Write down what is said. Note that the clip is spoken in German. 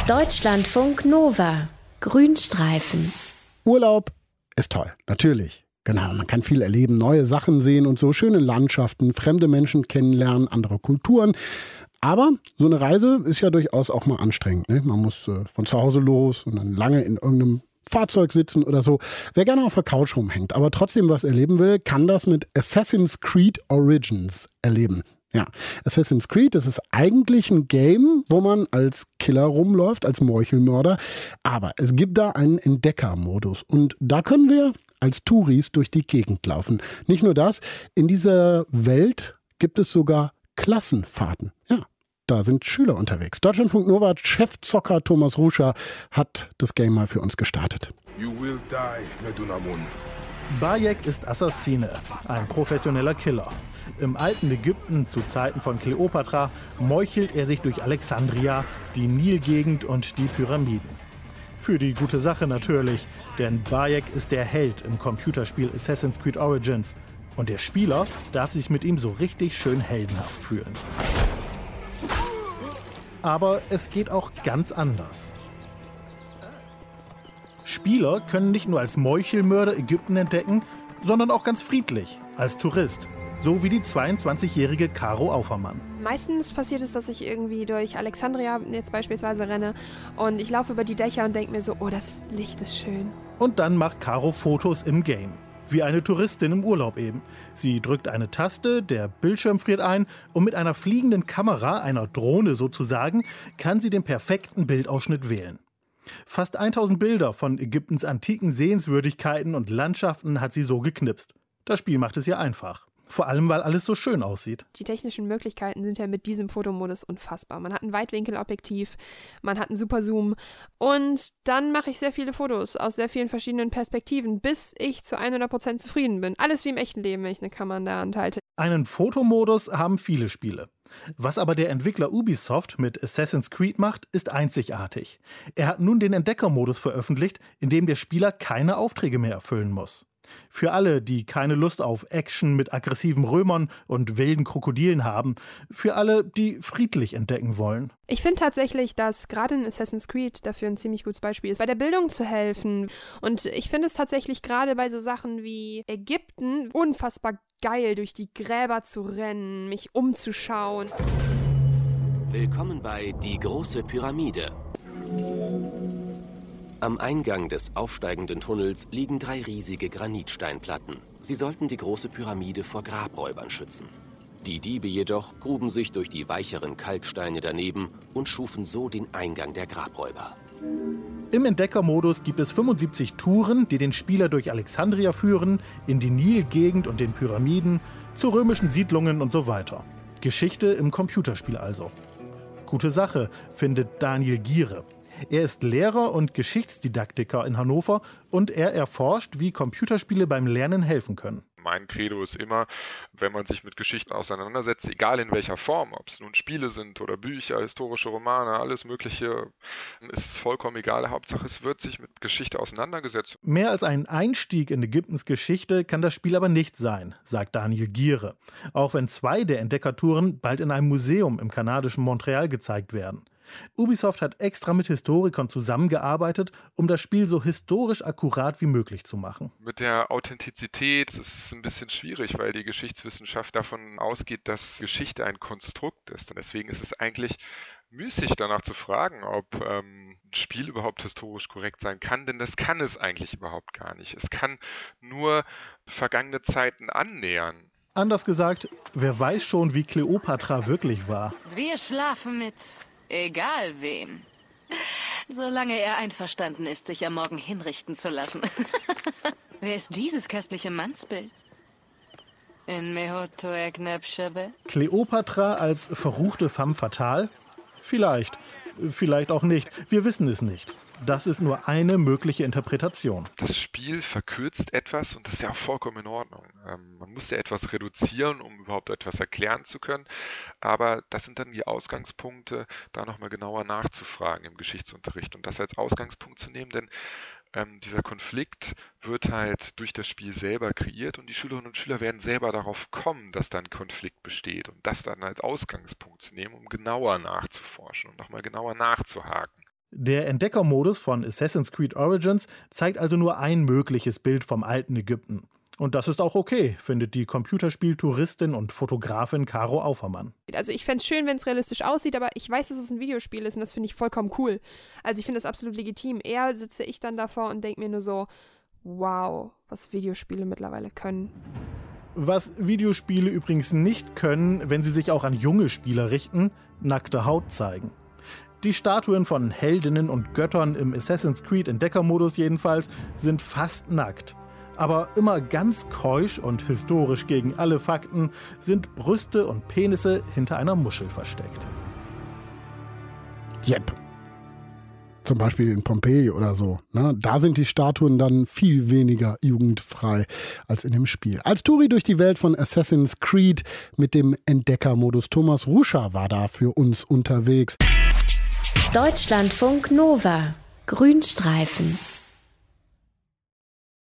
Deutschlandfunk Nova. Grünstreifen. Urlaub ist toll, natürlich. Genau, man kann viel erleben, neue Sachen sehen und so, schöne Landschaften, fremde Menschen kennenlernen, andere Kulturen. Aber so eine Reise ist ja durchaus auch mal anstrengend, ne? Man muss von zu Hause los und dann lange in irgendeinem Fahrzeug sitzen oder so. Wer gerne auf der Couch rumhängt, aber trotzdem was erleben will, kann das mit Assassin's Creed Origins erleben. Ja, Assassin's Creed, das ist eigentlich ein Game, wo man als Killer rumläuft, als Meuchelmörder. Aber es gibt da einen Entdeckermodus und da können wir als Touris durch die Gegend laufen. Nicht nur das, in dieser Welt gibt es sogar Klassenfahrten. Ja, da sind Schüler unterwegs. Deutschlandfunk Nova Chefzocker Thomas Ruscher hat das Game mal für uns gestartet. You will die, Medunamun. Bayek ist Assassine, ein professioneller Killer. Im alten Ägypten zu Zeiten von Kleopatra meuchelt er sich durch Alexandria, die Nilgegend und die Pyramiden. Für die gute Sache natürlich, denn Bayek ist der Held im Computerspiel Assassin's Creed Origins. Und der Spieler darf sich mit ihm so richtig schön heldenhaft fühlen. Aber es geht auch ganz anders. Spieler können nicht nur als Meuchelmörder Ägypten entdecken, sondern auch ganz friedlich, als Tourist. So wie die 22-jährige Caro Aufermann. Meistens passiert es, dass ich irgendwie durch Alexandria jetzt beispielsweise renne und ich laufe über die Dächer und denke mir so, oh, das Licht ist schön. Und dann macht Caro Fotos im Game. Wie eine Touristin im Urlaub eben. Sie drückt eine Taste, der Bildschirm friert ein und mit einer fliegenden Kamera, einer Drohne sozusagen, kann sie den perfekten Bildausschnitt wählen. Fast 1000 Bilder von Ägyptens antiken Sehenswürdigkeiten und Landschaften hat sie so geknipst. Das Spiel macht es ihr einfach. Vor allem, weil alles so schön aussieht. Die technischen Möglichkeiten sind ja mit diesem Fotomodus unfassbar. Man hat ein Weitwinkelobjektiv, man hat einen Superzoom und dann mache ich sehr viele Fotos aus sehr vielen verschiedenen Perspektiven, bis ich zu 100% zufrieden bin. Alles wie im echten Leben, wenn ich eine Kamera in der Hand halte. Einen Fotomodus haben viele Spiele. Was aber der Entwickler Ubisoft mit Assassin's Creed macht, ist einzigartig. Er hat nun den Entdeckermodus veröffentlicht, in dem der Spieler keine Aufträge mehr erfüllen muss. Für alle, die keine Lust auf Action mit aggressiven Römern und wilden Krokodilen haben. Für alle, die friedlich entdecken wollen. Ich finde tatsächlich, dass gerade in Assassin's Creed dafür ein ziemlich gutes Beispiel ist, bei der Bildung zu helfen. Und ich finde es tatsächlich gerade bei so Sachen wie Ägypten unfassbar geil, durch die Gräber zu rennen, mich umzuschauen. Willkommen bei Die große Pyramide. Am Eingang des aufsteigenden Tunnels liegen 3 riesige Granitsteinplatten. Sie sollten die große Pyramide vor Grabräubern schützen. Die Diebe jedoch gruben sich durch die weicheren Kalksteine daneben und schufen so den Eingang der Grabräuber. Im Entdeckermodus gibt es 75 Touren, die den Spieler durch Alexandria führen, in die Nilgegend und den Pyramiden, zu römischen Siedlungen und so weiter. Geschichte im Computerspiel also. Gute Sache, findet Daniel Giere. Er ist Lehrer und Geschichtsdidaktiker in Hannover und er erforscht, wie Computerspiele beim Lernen helfen können. Mein Credo ist immer, wenn man sich mit Geschichten auseinandersetzt, egal in welcher Form, ob es nun Spiele sind oder Bücher, historische Romane, alles Mögliche, ist es vollkommen egal. Hauptsache, es wird sich mit Geschichte auseinandergesetzt. Mehr als ein Einstieg in Ägyptens Geschichte kann das Spiel aber nicht sein, sagt Daniel Giere. Auch wenn 2 der Entdeckertouren bald in einem Museum im kanadischen Montreal gezeigt werden. Ubisoft hat extra mit Historikern zusammengearbeitet, um das Spiel so historisch akkurat wie möglich zu machen. Mit der Authentizität ist es ein bisschen schwierig, weil die Geschichtswissenschaft davon ausgeht, dass Geschichte ein Konstrukt ist. Und deswegen ist es eigentlich müßig, danach zu fragen, ob ein Spiel überhaupt historisch korrekt sein kann, denn das kann es eigentlich überhaupt gar nicht. Es kann nur vergangene Zeiten annähern. Anders gesagt, wer weiß schon, wie Kleopatra wirklich war. Wir schlafen mit egal wem. Solange er einverstanden ist, sich am Morgen hinrichten zu lassen. Wer ist dieses köstliche Mannsbild? In Mehotoek Nebshebe? Kleopatra als verruchte femme fatale? Vielleicht. Vielleicht auch nicht. Wir wissen es nicht. Das ist nur eine mögliche Interpretation. Das Spiel verkürzt etwas und das ist ja auch vollkommen in Ordnung. Man muss ja etwas reduzieren, um überhaupt etwas erklären zu können. Aber das sind dann die Ausgangspunkte, da nochmal genauer nachzufragen im Geschichtsunterricht und das als Ausgangspunkt zu nehmen, denn dieser Konflikt wird halt durch das Spiel selber kreiert und die Schülerinnen und Schüler werden selber darauf kommen, dass da ein Konflikt besteht und das dann als Ausgangspunkt zu nehmen, um genauer nachzuforschen und nochmal genauer nachzuhaken. Der Entdeckermodus von Assassin's Creed Origins zeigt also nur ein mögliches Bild vom alten Ägypten. Und das ist auch okay, findet die Computerspiel-Touristin und Fotografin Caro Aufermann. Also ich fände es schön, wenn es realistisch aussieht, aber ich weiß, dass es ein Videospiel ist und das finde ich vollkommen cool. Also ich finde das absolut legitim. Eher sitze ich dann davor und denke mir nur so, wow, was Videospiele mittlerweile können. Was Videospiele übrigens nicht können, wenn sie sich auch an junge Spieler richten, nackte Haut zeigen. Die Statuen von Heldinnen und Göttern im Assassin's Creed Entdeckermodus jedenfalls sind fast nackt. Aber immer ganz keusch und historisch gegen alle Fakten sind Brüste und Penisse hinter einer Muschel versteckt. Jep. Zum Beispiel in Pompeji oder so. Ne? Da sind die Statuen dann viel weniger jugendfrei als in dem Spiel. Als Touri durch die Welt von Assassin's Creed mit dem Entdeckermodus. Thomas Ruscher war da für uns unterwegs. Deutschlandfunk Nova. Grünstreifen.